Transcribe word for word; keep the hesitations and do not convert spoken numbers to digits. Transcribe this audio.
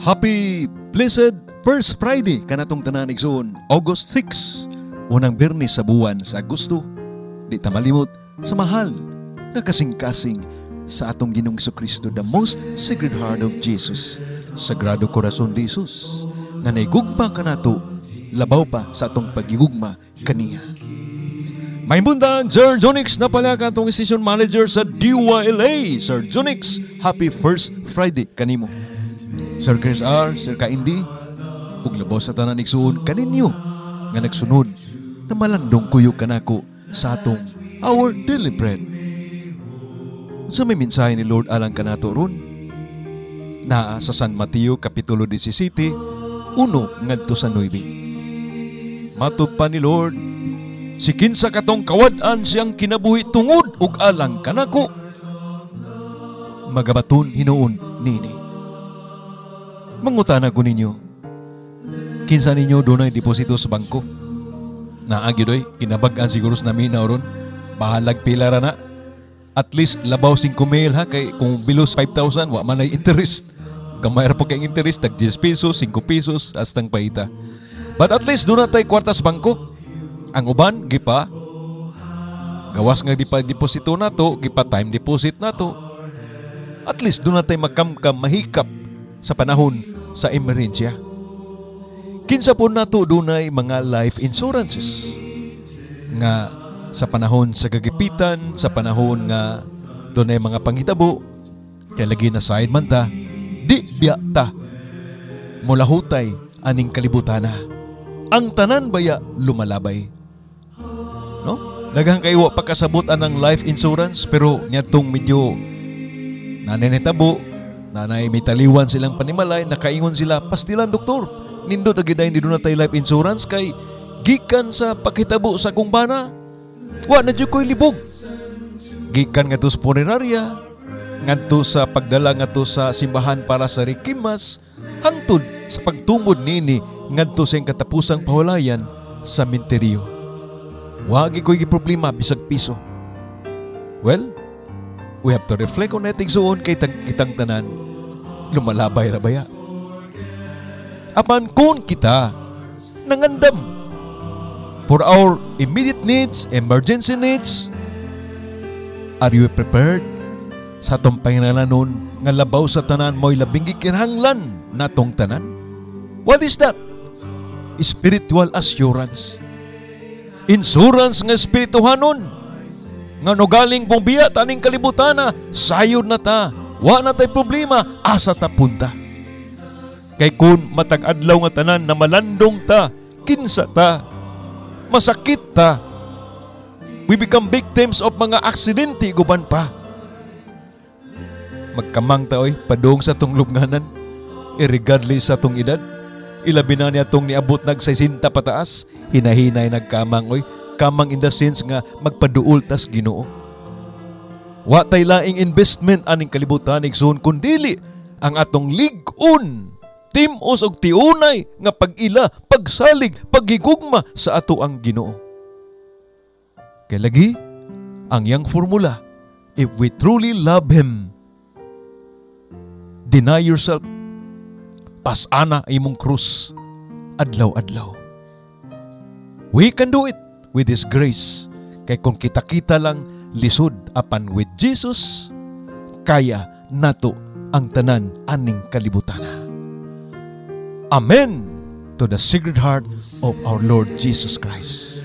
Happy blessed first Friday kanatong tanan igsoon, August sixth, unang Biyernes sa buwan sa Agosto. Di ta malimot sa mahal nga kasing-kasing sa atong Ginoong Jesucristo, the most sacred heart of Jesus, Sagrado Corazon de Jesus, nga naigugma kanato labaw pa sa atong pagigugma kaniya. May bundan, Sir Jonix na pala katong station manager sa D Y L A. Sir Jonix, happy first Friday kanimo. Sir Chris R, Sir Kaindi, ug labaw sa tanan igsuon kaninyo nga nagsunod na malandong kuyo kanako sa atong our daily bread. Sa may mensahe ni Lord alang kanato ron naa sa San Mateo kapitulo seventeen, uno ngadto sa nine. Matod pa ni Lord, si kinsa katong kawad-an siyang kinabuhi tungod ug alang kanako, magabaton hinuon nini. Mangutana ko ninyo, kinsa ninyo dunay deposito sa bangko? Naagyoy, kinabag-an siguro sa namin na ron, bahalag pila ra na. At least labaw five mil ha, kay kung bilos five thousand, wa man ay interest. Gamay ra po kay interest, tag ten pesos, five pesos, astang paita. But at least doon na tayo kwartas bangko. Ang uban, gipa, gawas nga di pa deposito na to, gipa time deposit na to. At least doon na tayo magkamkam, mahikap sa panahon sa emerensya. Kinsa po na to dunay mga life insurances nga sa panahon sa gagipitan, sa panahon nga dunay mga panghitabo, kay lagi na side man ta, di biya ta mulahutay aning kalibutana. Ang tanan baya lumalabay. No? Daghang kayo pagkasabot anang life insurance, pero nyatong medyo nanenetabo, nanay may taliwan silang panimalay, nakaingon sila, pastilan doktor, nindo dagiday ni doon na tayo life insurance kay gikan sa paghitabo sa kumbana, wa na dyan ko'y libog. Gikan nga to sa punerarya, nga to sa pagdala nga to sa simbahan para sa rikimas, hangtod sa pagtumod nini nga to sa katapusang pahulayan sa menteryo. Wagi ko'y problema bisag piso. Well, we have to reflect on nating suon kay kitang tanan lumalabay ra baya. Apan kung kita nangandam for our immediate needs, emergency needs, are you prepared sa atong panginanon nga labaw sa tanan mo'y labing gikinahanglan natong tanan? What is that? Spiritual assurance. Insurance nga espirituhanon nga no galing pong biya taning kalibutana, sayod na ta, wa na tay problema, asa ta punta. Kay kun matag adlaw nga tanan na malandong ta, kinsa ta, masakit ta, we become victims of mga aksidente guban pa. Magkamang ta oy padung sa tong lubnganan, irregardless sa tong edad. Ilabi na niya tong niabot nag sesenta pataas, hinahinay nagkamang oy, kamang in the sense nga magpaduol tas Ginoo. Wa tay laing investment aning kalibutan igsoon kundili ang atong lig-on, timos og tiunay nga pag-ila, pagsalig, paghigugma sa ato ang Ginoo. Kay lagi ang yang formula, if we truly love Him, deny yourself, pasana imong krus adlaw-adlaw. We can do it with His grace. Kay kung kita-kita lang lisod apan with Jesus, kaya nato ang tanan aning kalibutana. Amen to the Sacred Heart of our Lord Jesus Christ.